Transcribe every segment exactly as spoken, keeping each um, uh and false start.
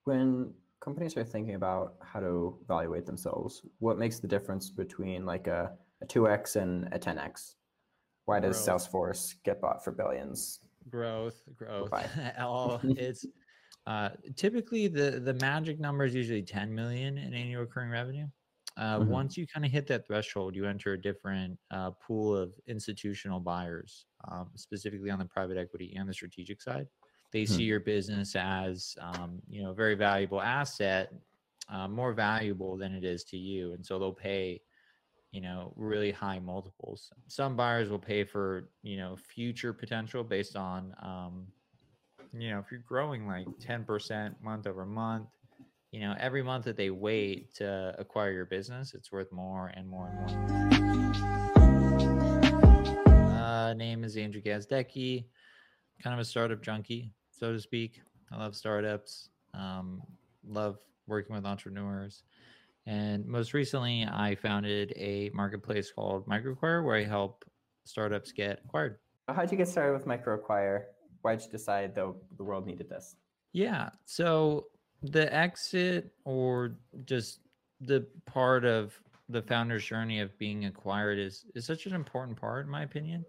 When companies are thinking about how to evaluate themselves, what makes the difference between like a, a two x and a ten x? Why does Growth, Salesforce get bought for billions? growth, growth. Why? All it's uh, typically the the magic number is usually ten million in annual recurring revenue. Uh, Mm-hmm. once you kind of hit that threshold, you enter a different uh, pool of institutional buyers, um, specifically on the private equity and the strategic side. They see your business as um, you know a very valuable asset, uh, more valuable than it is to you, and so they'll pay you know really high multiples. Some buyers will pay for you know future potential based on um, you know if you're growing like ten percent month over month, you know every month that they wait to acquire your business, it's worth more and more and more. Uh, name is Andrew Gazdecki, kind of a startup junkie, so to speak. I love startups, um, love working with entrepreneurs. And most recently, I founded a marketplace called MicroAcquire where I help startups get acquired. How'd you get started with MicroAcquire? Why'd you decide the, the world needed this? Yeah. So the exit or just the part of the founder's journey of being acquired is is such an important part in my opinion.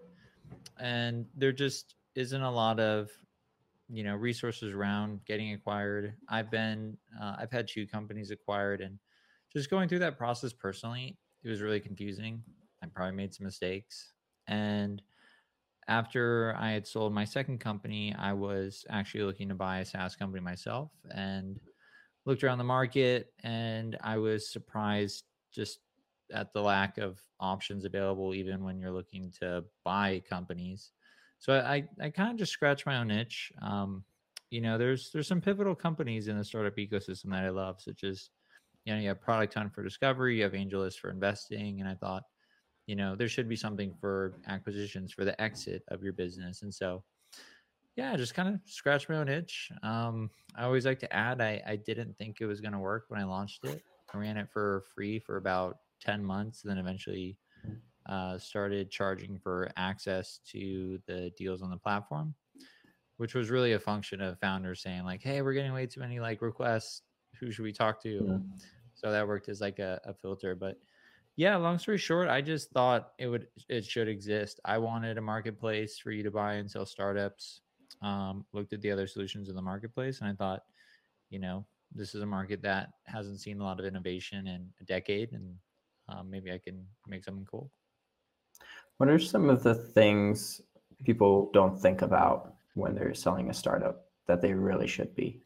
And there just isn't a lot of you know resources around getting acquired. I've been uh, I've had two companies acquired, and just going through that process personally, it was really confusing. I probably made some mistakes, and after I had sold my second company, I was actually looking to buy a SaaS company myself, and looked around the market, and I was surprised just at the lack of options available, even when you're looking to buy companies. So I, I kind of just scratched my own itch. Um, you know, there's there's some pivotal companies in the startup ecosystem that I love, such as you know you have Product Hunt for discovery, you have AngelList for investing, and I thought you know there should be something for acquisitions for the exit of your business. And so yeah, just kind of scratch my own itch. Um, I always like to add, I, I didn't think it was going to work when I launched it. I ran it for free for about ten months, and then eventually uh, started charging for access to the deals on the platform, which was really a function of founders saying like, "Hey, we're getting way too many like requests. Who should we talk to?" Mm-hmm. So that worked as like a, a filter. But yeah, long story short, I just thought it would it should exist. I wanted a marketplace for you to buy and sell startups. Um, looked at the other solutions in the marketplace, and I thought, you know, this is a market that hasn't seen a lot of innovation in a decade, and um, maybe I can make something cool. What are some of the things people don't think about when they're selling a startup that they really should be?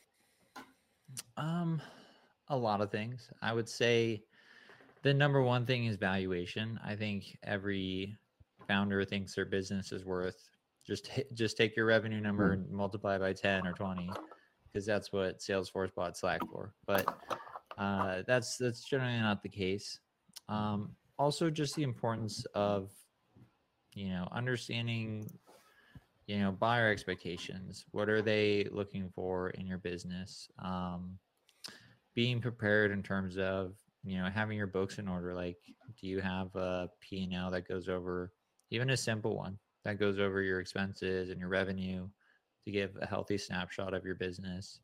Um, a lot of things. I would say the number one thing is valuation. I think every founder thinks their business is worth just just take your revenue number Mm. and multiply by ten or twenty, because that's what Salesforce bought Slack for. But uh, that's that's generally not the case. Um, also, just the importance of you know understanding you know buyer expectations. What are they looking for in your business? Um, being prepared in terms of you know having your books in order. Like, do you have a P and L that goes over, even a simple one that goes over your expenses and your revenue, to give a healthy snapshot of your business?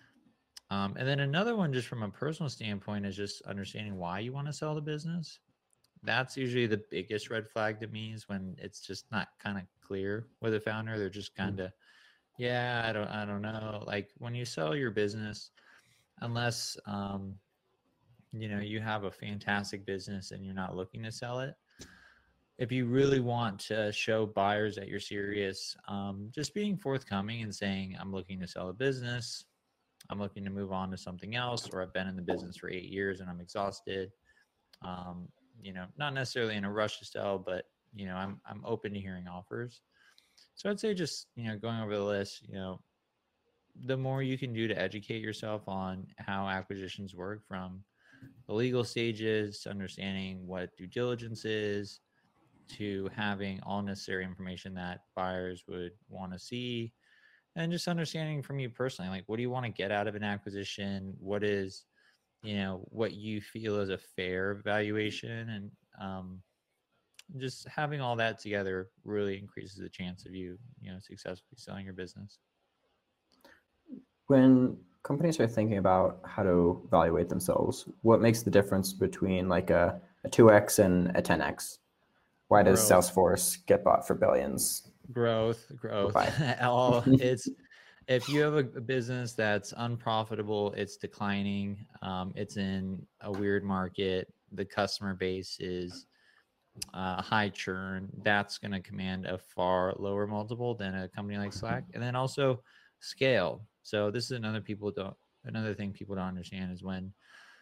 Um, and then another one, just from a personal standpoint, is just understanding why you want to sell the business. That's usually the biggest red flag to me, is when it's just not kind of clear with a founder. They're just kind of, yeah, I don't, I don't know. Like, when you sell your business, unless um, you know you have a fantastic business and you're not looking to sell it, if you really want to show buyers that you're serious, um, just being forthcoming and saying, I'm looking to sell a business, I'm looking to move on to something else, or I've been in the business for eight years and I'm exhausted. Um, you know, not necessarily in a rush to sell, but you know, I'm I'm open to hearing offers. So I'd say just you know going over the list, you know, the more you can do to educate yourself on how acquisitions work, from the legal stages, understanding what due diligence is, to having all necessary information that buyers would want to see, and just understanding from you personally, like, what do you want to get out of an acquisition? What is, you know, what you feel is a fair valuation? And um, just having all that together really increases the chance of you, you know, successfully selling your business. When companies are thinking about how to evaluate themselves, what makes the difference between like a, a two X and a ten X? Why does Growth, Salesforce get bought for billions? growth, growth. Why? All it's if you have a a business that's unprofitable, it's declining, um, it's in a weird market, the customer base is uh, high churn, that's going to command a far lower multiple than a company like Slack. And then also scale. So this is another people don't another thing people don't understand is when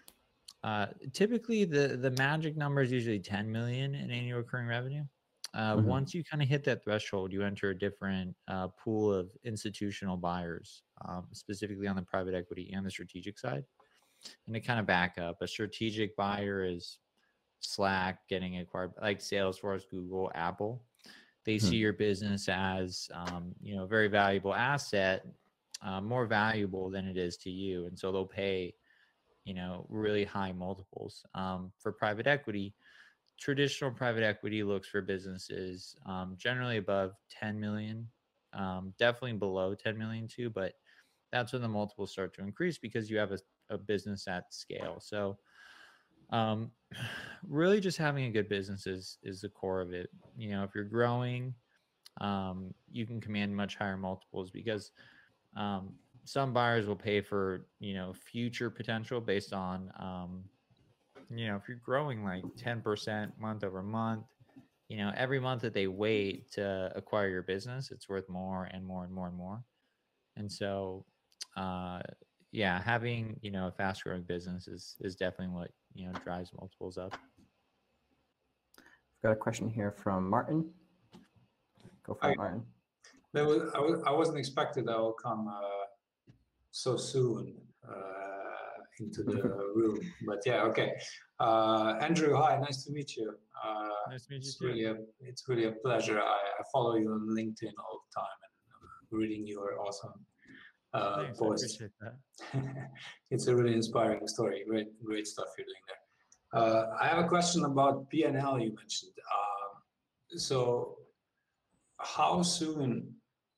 uh, typically the the magic number is usually ten million in annual recurring revenue. Uh, Mm-hmm. once you kind of hit that threshold, you enter a different uh, pool of institutional buyers, um, specifically on the private equity and the strategic side. And to kind of back up, a strategic buyer is Slack getting acquired, like Salesforce, Google, Apple. They see Mm-hmm. your business as, um, you know, a very valuable asset, uh, more valuable than it is to you, and so they'll pay, you know, really high multiples. Um, for private equity, traditional private equity looks for businesses um, generally above ten million, um, definitely below ten million too, but that's when the multiples start to increase because you have a, a business at scale. So um really just having a good business is is the core of it. You know, if you're growing, um you can command much higher multiples because um some buyers will pay for, you know, future potential based on, um you know, if you're growing like ten percent month over month, you know, every month that they wait to acquire your business, it's worth more and more and more and more. And so uh yeah, having, you know, a fast growing business is is definitely what, you know, drives multiples up. I've got a question here from Martin. Go for I, it, Martin. there was, I, was, I wasn't expected that I'll come uh, so soon uh, into the room, but yeah, okay. Uh, Andrew, hi, nice to meet you. Uh, Nice to meet you it's too. really a it's really a pleasure. I, I follow you on LinkedIn all the time and reading your awesome uh, Thanks, I posts. appreciate that. It's a really inspiring story. Great, great stuff you're doing there. Uh, I have a question about P and L you mentioned. Um, so, how soon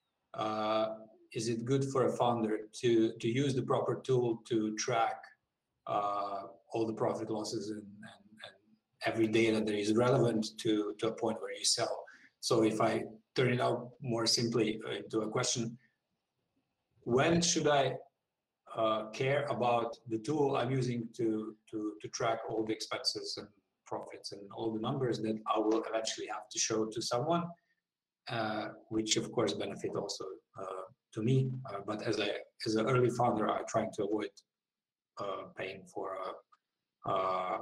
uh, is it good for a founder to to use the proper tool to track uh, all the profit losses and, and, and every data that is relevant to to a point where you sell? So, if I turn it out more simply into a question, when should I uh, care about the tool I'm using to, to, to track all the expenses and profits and all the numbers that I will eventually have to show to someone, uh, which of course benefit also uh, to me. Uh, but as a as an early founder, I'm trying to avoid uh, paying for uh, uh,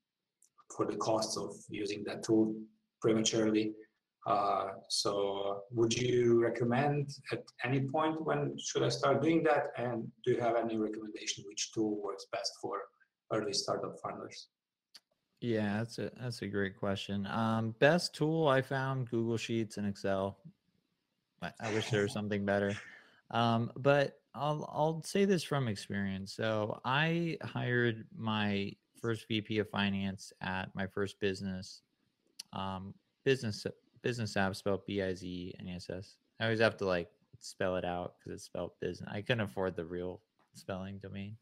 for the costs of using that tool prematurely. Uh, so would you recommend at any point when should I start doing that? And do you have any recommendation which tool works best for early startup founders? Yeah, that's a that's a great question. Um, best tool I found Google Sheets and Excel. I, I wish there was something better. Um, but I'll I'll say this from experience. So I hired my first V P of finance at my first business. Um, business business app spelled B I Z N E S S. I always have to like spell it out because it's spelled business. I couldn't afford the real spelling domain.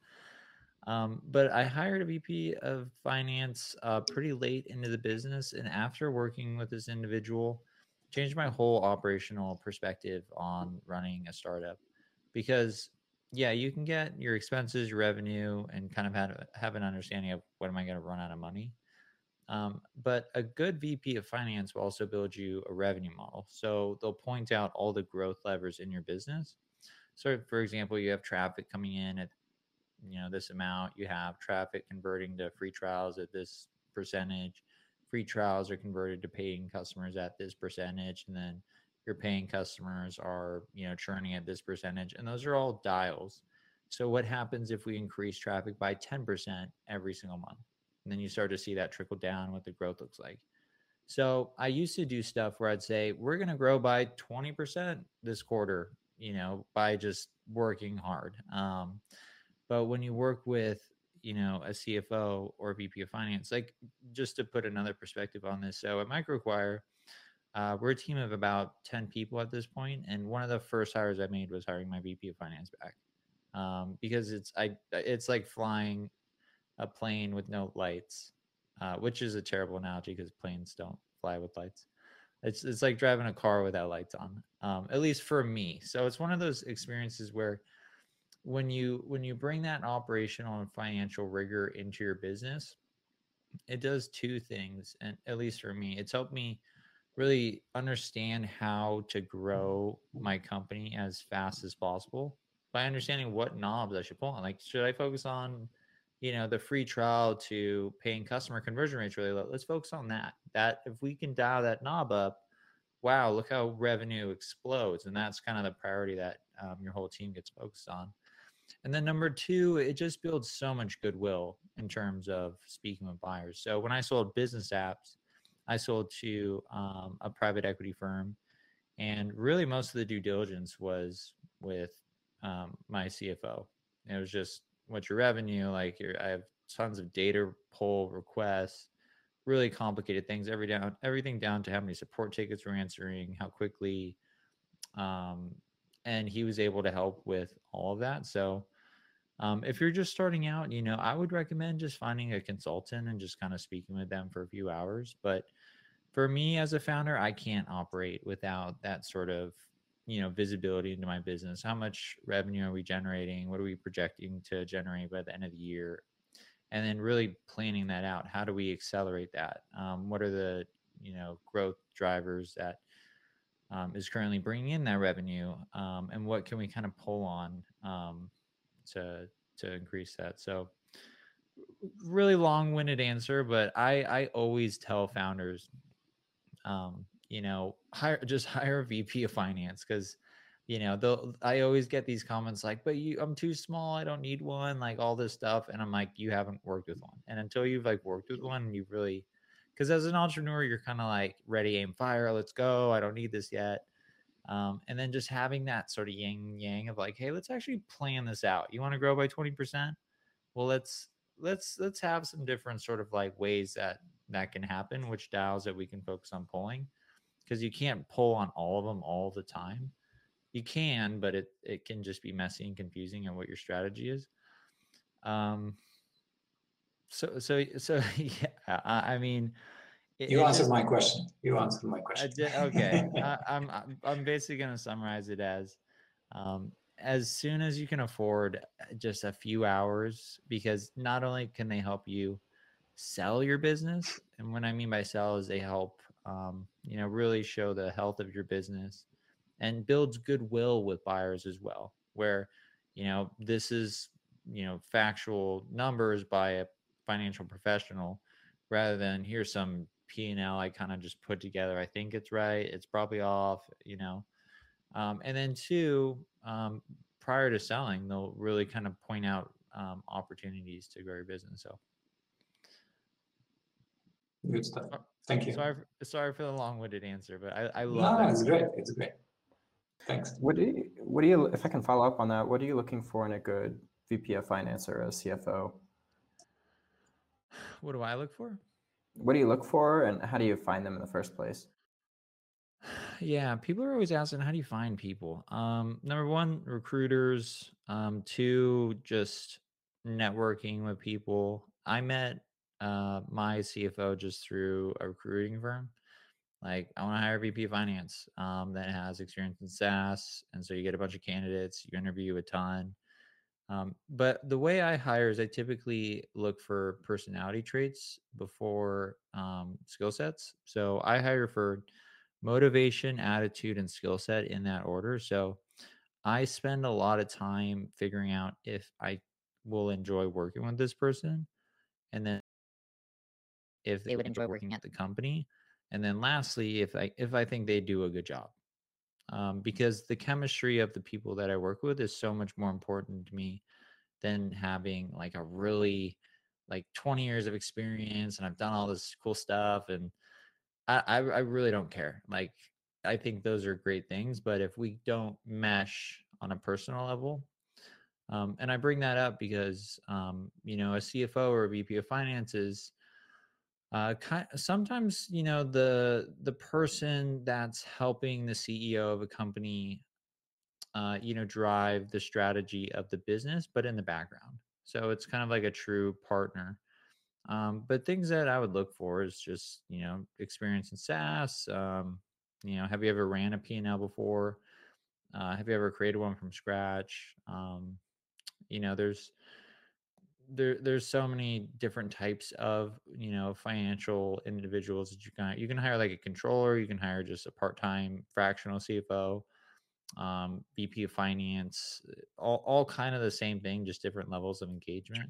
Um, but I hired a V P of finance uh, pretty late into the business, and after working with this individual, changed my whole operational perspective on running a startup. Because yeah, you can get your expenses, your revenue, and kind of have, have an understanding of when am I going to run out of money. Um, but a good V P of finance will also build you a revenue model. So they'll point out all the growth levers in your business. So, for example, you have traffic coming in at, you know, this amount. You have traffic converting to free trials at this percentage. Free trials are converted to paying customers at this percentage, and then your paying customers are, you know, churning at this percentage. And those are all dials. So what happens if we increase traffic by ten percent every single month? And then you start to see that trickle down what the growth looks like. So I used to do stuff where I'd say, we're going to grow by twenty percent this quarter, you know, by just working hard. Um, but when you work with, you know, a C F O or V P of finance, like just to put another perspective on this. So at MicroAcquire, uh, we're a team of about ten people at this point. And one of the first hires I made was hiring my V P of finance back. um, because it's I it's like flying a plane with no lights, uh, which is a terrible analogy because planes don't fly with lights. It's it's like driving a car without lights on, um, at least for me. So it's one of those experiences where when you when you bring that operational and financial rigor into your business, it does two things. And at least for me, it's helped me really understand how to grow my company as fast as possible by understanding what knobs I should pull on. Like, should I focus on, you know, the free trial to paying customer conversion rates really low? Let's focus on that. That if we can dial that knob up, wow, look how revenue explodes. And that's kind of the priority that um, your whole team gets focused on. And then number two, it just builds so much goodwill in terms of speaking with buyers. So when I sold business apps, I sold to um, a private equity firm, and really most of the due diligence was with um, my C F O. It was just what's your revenue, like your, I have tons of data pull requests, really complicated things, every down everything down to how many support tickets we're answering, how quickly, um, and he was able to help with all of that. So um, if you're just starting out, you know, I would recommend just finding a consultant and just kind of speaking with them for a few hours. But for me as a founder, I can't operate without that sort of, you know, visibility into my business. How much revenue are we generating? What are we projecting to generate by the end of the year? And then really planning that out. How do we accelerate that? Um, what are the, you know, growth drivers that um, is currently bringing in that revenue? Um, and what can we kind of pull on um, to to increase that? So really long-winded answer, but I I always tell founders, um, you know, hire just hire a V P of finance, because you know they'll I always get these comments like, but you I'm too small, I don't need one, like all this stuff. And I'm like, you haven't worked with one. And until you've like worked with one, you've really, because as an entrepreneur, you're kind of like ready, aim, fire, let's go. I don't need this yet. Um, and then just having that sort of yin yang of like, hey, let's actually plan this out. You want to grow by twenty percent? Well, let's let's let's have some different sort of like ways that that can happen, which dials that we can focus on pulling, because you can't pull on all of them all the time. You can, but it it can just be messy and confusing on what your strategy is. Um, so so so yeah, I, I mean, it, You it answered just my question. You answered my I question. did okay. I, I'm I'm I'm basically gonna summarize it as, um, as soon as you can afford uh, just a few hours, because not only can they help you sell your business, and what I mean by sell is they help, um, you know, really show the health of your business and builds goodwill with buyers as well. Where, you know, this is, you know, factual numbers by a financial professional, rather than here's some P and L I kind of just put together. I think it's right. It's probably off, you know. Um, and then two, um, prior to selling, they'll really kind of point out um, opportunities to grow your business. So Good stuff. uh, Thank you. sorry, for, sorry for the long-winded answer, but I, I No, love no, that. it's great. It's great. Thanks. What do you, what do you, if I can follow up on that, what are you looking for in a good V P of finance or a C F O? What do I look for? What do you look for, and how do you find them in the first place? Yeah, people are always asking, how do you find people? Um, number one, recruiters. Um, two, just networking with people. I met uh, my C F O just through a recruiting firm. Like, I want to hire a V P of finance um, that has experience in SaaS. And so you get a bunch of candidates, you interview a ton. Um, but the way I hire is I typically look for personality traits before um, skill sets. So I hire for motivation, attitude, and skill set in that order. So I spend a lot of time figuring out if I will enjoy working with this person, and then if they would enjoy working at the company, and then lastly, if I if I think they do a good job. Um, because the chemistry of the people that I work with is so much more important to me than having like a really like twenty years of experience and I've done all this cool stuff, and I, I I really don't care. Like, I think those are great things, but if we don't mesh on a personal level, um, and I bring that up because um, you know, a C F O or a V P of finance is uh, kind sometimes, you know, the the person that's helping the C E O of a company uh, you know, drive the strategy of the business, but in the background. So it's kind of like a true partner. Um, but things that I would look for is just, you know, experience in SaaS. Um, you know, have you ever ran a P and L before? Uh, have you ever created one from scratch? Um, you know, there's there there's so many different types of, you know, financial individuals that you can you can hire, like a controller, you can hire just a part-time fractional C F O, um, V P of finance, all, all kind of the same thing, just different levels of engagement.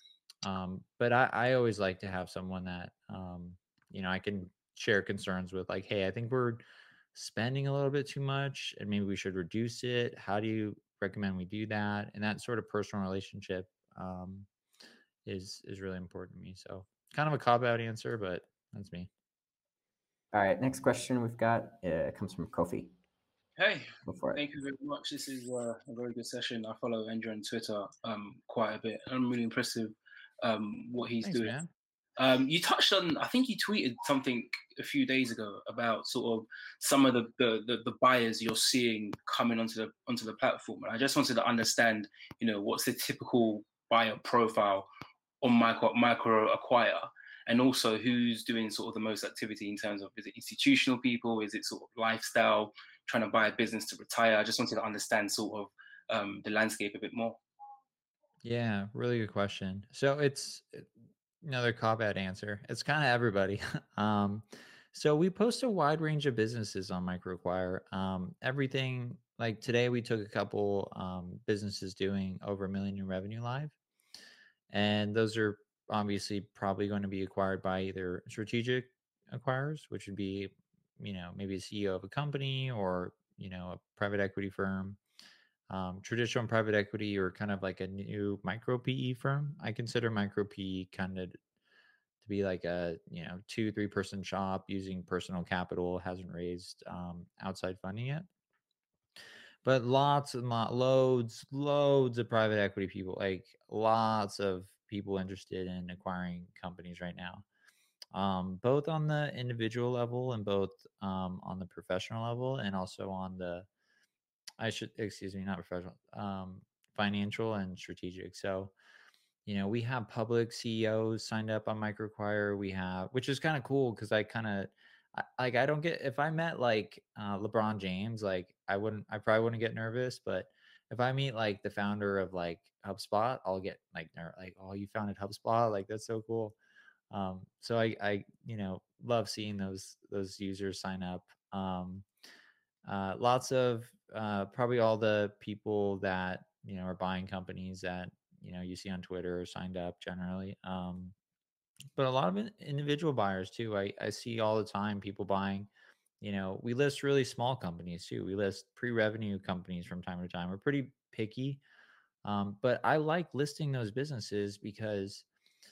Um, but I, I always like to have someone that, um, you know, I can share concerns with, like, hey, I think we're spending a little bit too much and maybe we should reduce it. How do you recommend we do that? And that sort of personal relationship, um, is, is really important to me. So kind of a cop out answer, but that's me. All right, next question we've got uh, comes from Kofi. Hey, Go for it. thank you very much. This is uh, a very good session. I follow Andrew on Twitter um, quite a bit. I'm really impressed with um, what he's Thanks, doing. man. Um, you touched on, I think you tweeted something a few days ago about sort of some of the the, the, the buyers you're seeing coming onto the onto the platform. And I just wanted to understand, you know, what's the typical buyer profile on micro micro acquire, and also who's doing sort of the most activity in terms of, is it institutional people, is it sort of lifestyle, trying to buy a business to retire? I just wanted to understand sort of um, the landscape a bit more. Yeah, really good question. So it's another cop out answer. It's kind of everybody. um, so we post a wide range of businesses on MicroAcquire. Um, everything, like today, we took a couple um, businesses doing over a million in revenue live, and those are obviously probably going to be acquired by either strategic acquirers, which would be, you know, maybe a C E O of a company or, you know, a private equity firm. Um, traditional private equity, or kind of like a new micro P E firm. I consider micro P E kind of to be like a, you know, two, three person shop using personal capital, hasn't raised um, outside funding yet. But lots and lot, loads, loads of private equity people, like lots of people interested in acquiring companies right now, um, both on the individual level and both um, on the professional level, and also on the, I should, excuse me, not professional, um, financial and strategic. So, you know, we have public C E Os signed up on MicroAcquire. We have, which is kind of cool because I kind of, like, I don't get, if I met like uh, LeBron James, like I wouldn't, I probably wouldn't get nervous. But if I meet like the founder of like HubSpot, I'll get like, ner- like, oh, you founded HubSpot? Like, that's so cool. Um, so I, I, you know, love seeing those, those users sign up. Um, uh, lots of uh, probably all the people that, you know, are buying companies that, you know, you see on Twitter are signed up generally. Um, but a lot of in- individual buyers too. I, I see all the time people buying, you know, we list really small companies too. We list pre-revenue companies from time to time. We're pretty picky. Um, but I like listing those businesses because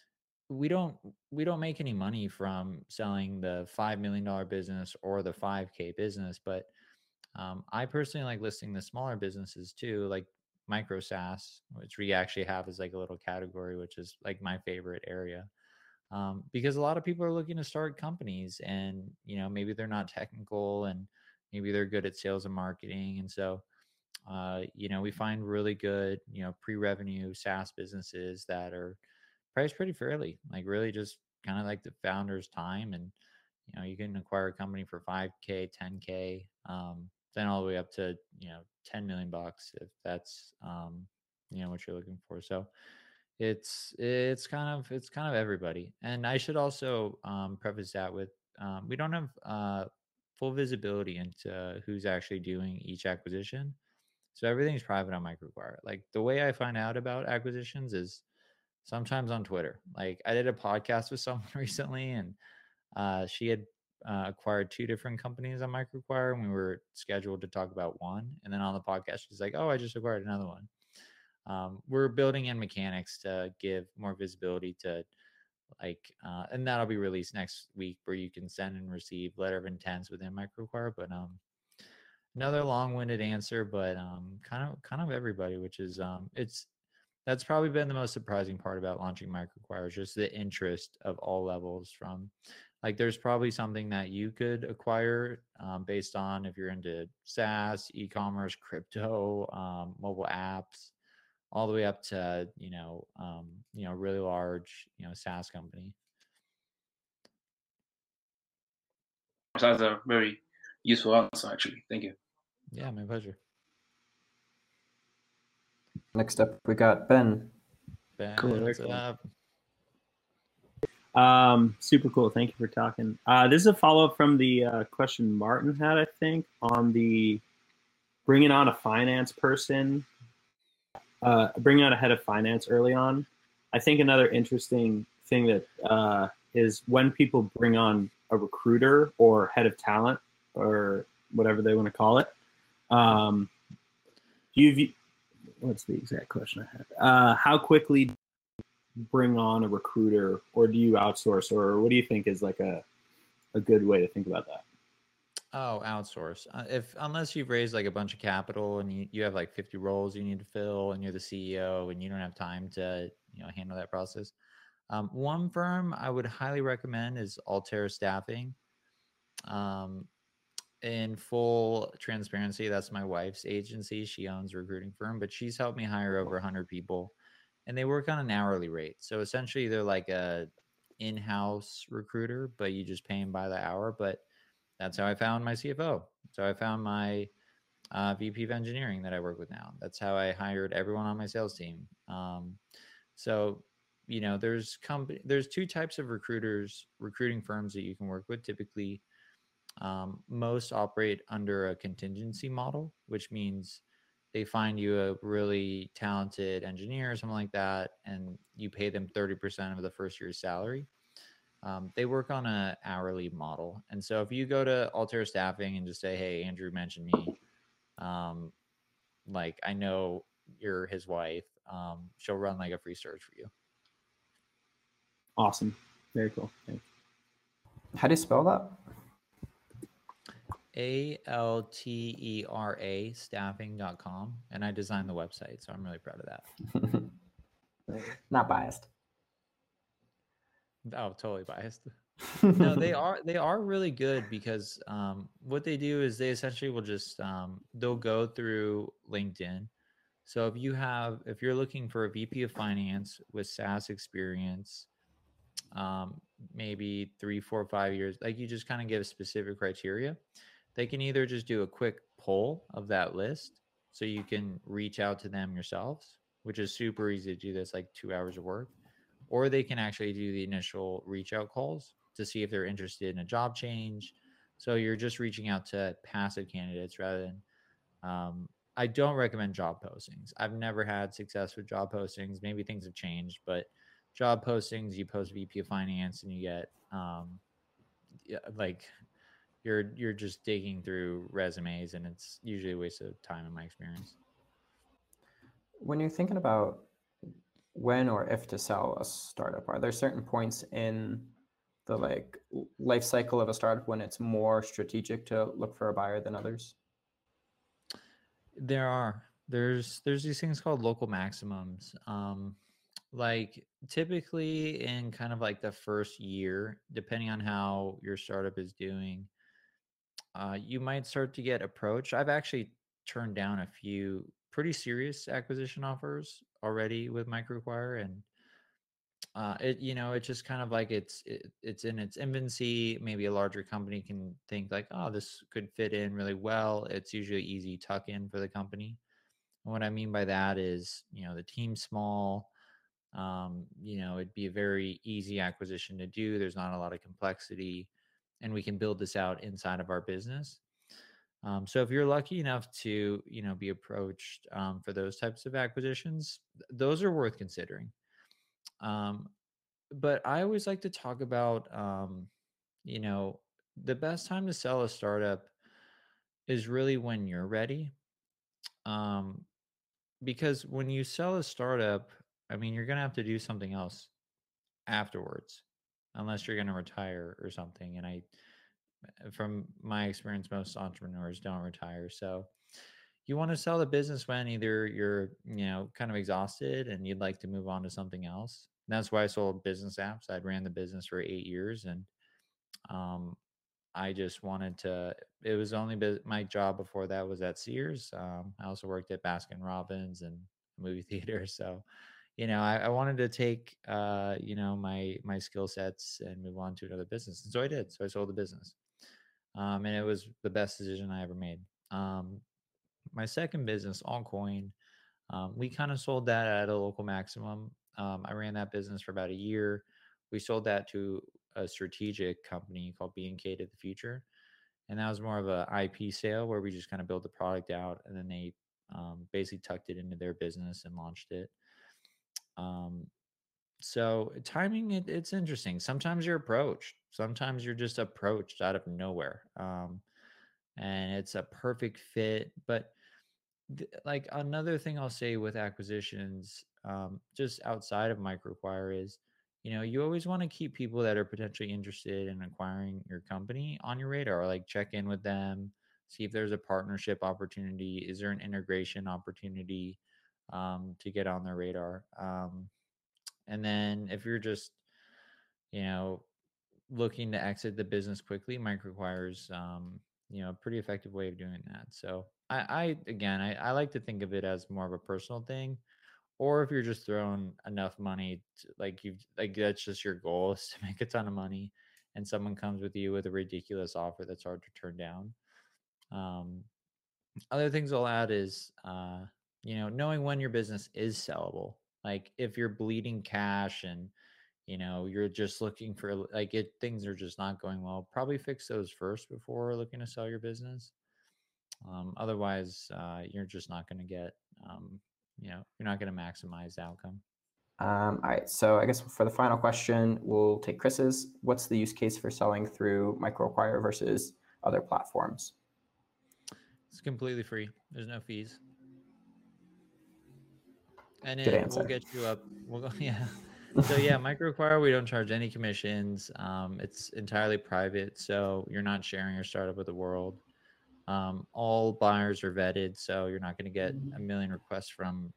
we don't we don't make any money from selling the five million dollar business or the five K business. But um, I personally like listing the smaller businesses too, like micro SaaS, which we actually have as like a little category, which is like my favorite area. Um, because a lot of people are looking to start companies, and, you know, maybe they're not technical, and maybe they're good at sales and marketing. And so, uh, you know, we find really good, you know, pre-revenue SaaS businesses that are priced pretty fairly, like really just kind of like the founder's time. And, you know, you can acquire a company for five K, ten K, um, then all the way up to, you know, ten million bucks if that's, um, you know, what you're looking for. So it's, it's kind of, it's kind of everybody. And I should also um, preface that with, um, we don't have uh, full visibility into who's actually doing each acquisition. So everything's private on MicroAcquire. Like the way I find out about acquisitions is sometimes on Twitter. Like I did a podcast with someone recently, and uh, she had uh, acquired two different companies on MicroAcquire, and we were scheduled to talk about one. And then on the podcast, she's like, "Oh, I just acquired another one." Um, we're building in mechanics to give more visibility to, like, uh, and that'll be released next week, where you can send and receive letter of intents within MicroAcquire. But um, another long-winded answer, but um, kind of kind of everybody, which is um, it's that's probably been the most surprising part about launching MicroAcquire, is just the interest of all levels, from Like there's probably something that you could acquire um, based on if you're into SaaS, e-commerce, crypto, um, mobile apps, all the way up to, you know, um, you know, really large, you know, SaaS company. That's a very useful answer, actually. Thank you. Yeah, my pleasure. Next up, we got Ben. Ben, Cool, what's very cool. up? Um, super cool. Thank you for talking. Uh, this is a follow-up from the uh, question Martin had, I think, on the bringing on a finance person, uh, bringing on a head of finance early on. I think another interesting thing that uh, is when people bring on a recruiter or head of talent or whatever they want to call it. Um, do you view, what's the exact question I had? Uh, how quickly bring on a recruiter, or do you outsource, or what do you think is like a a good way to think about that? Oh, outsource. Uh, if unless you've raised like a bunch of capital and you, you have like fifty roles you need to fill and you're the C E O and you don't have time to, you know, handle that process. Um, one firm I would highly recommend is Altair Staffing. Um, in full transparency, that's my wife's agency. She owns a recruiting firm, but she's helped me hire over one hundred people, and they work on an hourly rate. So essentially, they're like a in-house recruiter, but you just pay them by the hour. But that's how I found my C F O. So I found my uh, V P of engineering that I work with now. That's how I hired everyone on my sales team. Um, so you know, there's company, there's two types of recruiters, recruiting firms that you can work with. Typically, um, most operate under a contingency model, which means they find you a really talented engineer or something like that, and you pay them thirty percent of the first year's salary. Um, they work on an hourly model. And so if you go to Altair Staffing and just say, hey, Andrew mentioned me, um, like I know you're his wife, um, she'll run like a free search for you. Awesome. Very cool. Thanks. How do you spell that? A L T E R A staffing dot com. And I designed the website, so I'm really proud of that. Not biased. Oh, totally biased. No, they are they are really good because um, what they do is they essentially will just um, they'll go through LinkedIn. So if you have if you're looking for a V P of finance with SaaS experience, um, maybe three, four, five years, like you just kind of give specific criteria. They can either just do a quick poll of that list, so you can reach out to them yourselves, which is super easy to do. That's like two hours of work, or they can actually do the initial reach out calls to see if they're interested in a job change. So you're just reaching out to passive candidates rather than, um, I don't recommend job postings. I've never had success with job postings. Maybe things have changed, but job postings, you post V P of finance and you get, um, yeah, like you're, you're just digging through resumes, and it's usually a waste of time in my experience. When you're thinking about when or if to sell a startup, are there certain points in the like life cycle of a startup when it's more strategic to look for a buyer than others? There are. There's there's these things called local maximums. Um, like typically in kind of like the first year, depending on how your startup is doing, uh, you might start to get approached. I've actually turned down a few pretty serious acquisition offers already with MicroAcquire, and uh, it you know it's just kind of like it's it, it's in its infancy. Maybe a larger company can think like, oh, this could fit in really well. It's usually easy tuck in for the company. And what I mean by that is, you know, the team's small. Um, you know, it'd be a very easy acquisition to do. There's not a lot of complexity, and we can build this out inside of our business. Um, so if you're lucky enough to, you know, be approached um, for those types of acquisitions, th- those are worth considering. Um, but I always like to talk about, um, you know, the best time to sell a startup is really when you're ready. Um, because when you sell a startup, I mean, you're going to have to do something else afterwards, unless you're going to retire or something. And I, from my experience, most entrepreneurs don't retire. So you want to sell the business when either you're, you know, kind of exhausted and you'd like to move on to something else. And that's why I sold business apps. I'd ran the business for eight years and Um, I just wanted to, it was only bit, my job before that was at Sears. Um, I also worked at Baskin Robbins and movie theater. So, you know, I, I wanted to take, uh, you know, my, my skill sets and move on to another business. And so I did. So I sold the business. Um, and it was the best decision I ever made. Um, my second business, Allcoin, um, we kind of sold that at a local maximum. Um, I ran that business for about a year. We sold that to a strategic company called B and K to the Future. And that was more of a I P sale where we just kind of built the product out and then they um, basically tucked it into their business and launched it. Um, so timing, it, it's interesting. Sometimes you're approached. Sometimes you're just approached out of nowhere. Um, and it's a perfect fit. But th- like another thing I'll say with acquisitions, um, just outside of MicroAcquire is, you know, you always want to keep people that are potentially interested in acquiring your company on your radar, like check in with them, see if there's a partnership opportunity. Is there an integration opportunity um, to get on their radar? Um, and then if you're just, you know, looking to exit the business quickly, MicroAcquire's, um, you know, a pretty effective way of doing that. So I, I again, I, I like to think of it as more of a personal thing. Or if you're just throwing enough money, to, like you, like that's just your goal is to make a ton of money, and someone comes with you with a ridiculous offer that's hard to turn down. Um, other things I'll add is, uh, you know, knowing when your business is sellable. Like if you're bleeding cash and you know you're just looking for like it, things are just not going well. Probably fix those first before looking to sell your business. Um, otherwise, uh, you're just not going to get, um, you know, you're not going to maximize the outcome. Um, all right, so I guess for the final question, we'll take Chris's. What's the use case for selling through MicroAcquire versus other platforms? It's completely free. There's no fees. And Good it answer. will get you up. We'll go, yeah. So yeah, MicroAcquire, we don't charge any commissions. Um, it's entirely private, so you're not sharing your startup with the world. Um, all buyers are vetted, so you're not going to get a million requests from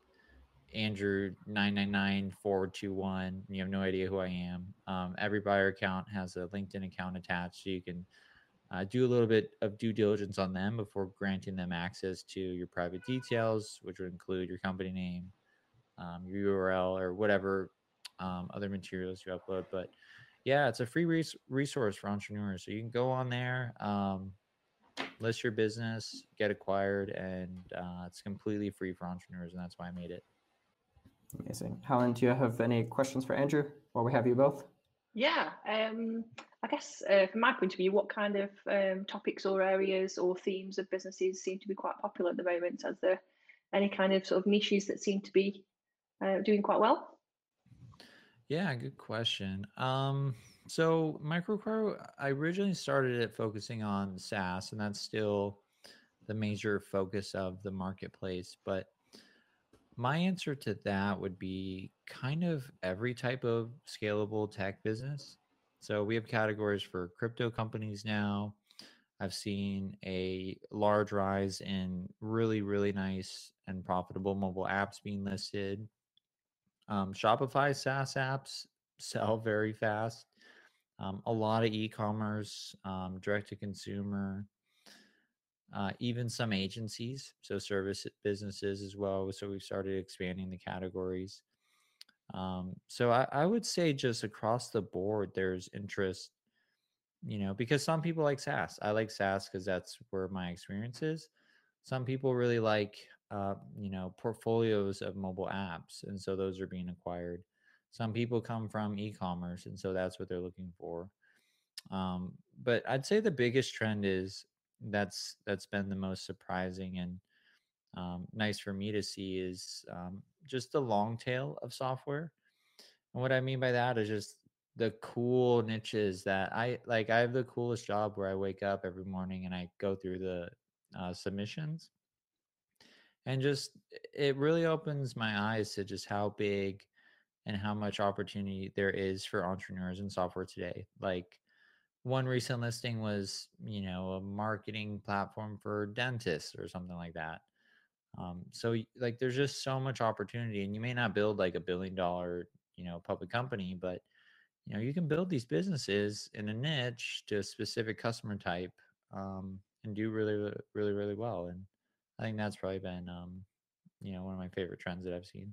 Andrew nine nine nine four two one. You have no idea who I am. Um, every buyer account has a LinkedIn account attached, so you can uh, do a little bit of due diligence on them before granting them access to your private details, which would include your company name, um, your U R L, or whatever um, other materials you upload. But yeah, it's a free res- resource for entrepreneurs. So you can go on there, um, list your business, get acquired, and uh, it's completely free for entrepreneurs. And that's why I made it. Amazing. Helen, do you have any questions for Andrew while we have you both? Yeah, um, I guess uh, from my point of view, what kind of um, topics or areas or themes of businesses seem to be quite popular at the moment? Is there any kind of sort of niches that seem to be uh, doing quite well? Yeah, good question. Um, so MicroAcquire, I originally started it focusing on SaaS, and that's still the major focus of the marketplace. But my answer to that would be kind of every type of scalable tech business. So we have categories for crypto companies now. I've seen a large rise in really, really nice and profitable mobile apps being listed. Um, Shopify SaaS apps sell very fast. Um, a lot of e-commerce, um, direct to consumer, uh, even some agencies, so service businesses as well. So we've started expanding the categories. Um, so I, I would say just across the board, there's interest, you know, because some people like SaaS. I like SaaS because that's where my experience is. Some people really like, uh, you know, portfolios of mobile apps. And so those are being acquired. Some people come from e-commerce, and so that's what they're looking for. Um, but I'd say the biggest trend is that's that's been the most surprising and um, nice for me to see is um, just the long tail of software. And what I mean by that is just the cool niches that I like. I have the coolest job where I wake up every morning and I go through the uh, submissions, and just it really opens my eyes to just how big and how much opportunity there is for entrepreneurs in software today. Like one recent listing was, you know, a marketing platform for dentists or something like that. Um, so like, there's just so much opportunity, and you may not build like a billion dollar, you know, public company, but you know, you can build these businesses in a niche to a specific customer type, um, and do really, really, really, really well. And I think that's probably been, um, you know, one of my favorite trends that I've seen.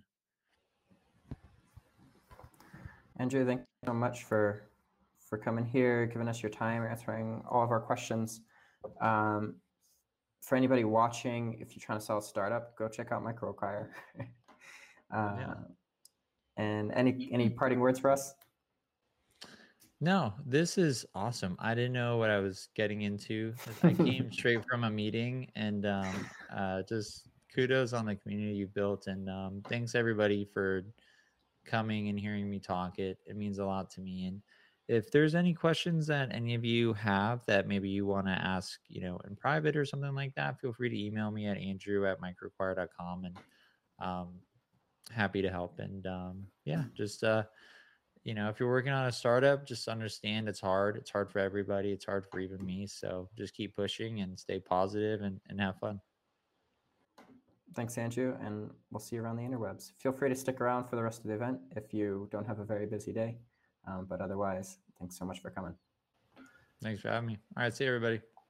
Andrew, thank you so much for for coming here, giving us your time, answering all of our questions. Um, for anybody watching, if you're trying to sell a startup, go check out MicroAcquire. uh, Yeah. And any any parting words for us? No, this is awesome. I didn't know what I was getting into. I came straight from a meeting, and um, uh, just kudos on the community you built, and um, thanks everybody for coming and hearing me talk. It it means a lot to me. And if there's any questions that any of you have that maybe you want to ask, you know, in private or something like that, feel free to email me at andrew at microacquire dot com, and um, happy to help. And um, yeah, just uh, you know, if you're working on a startup, just understand it's hard. It's hard for everybody. It's hard for even me. So just keep pushing and stay positive and, and have fun. Thanks, Andrew, and we'll see you around the interwebs. Feel free to stick around for the rest of the event if you don't have a very busy day. Um, but otherwise, thanks so much for coming. Thanks for having me. All right, see you, everybody.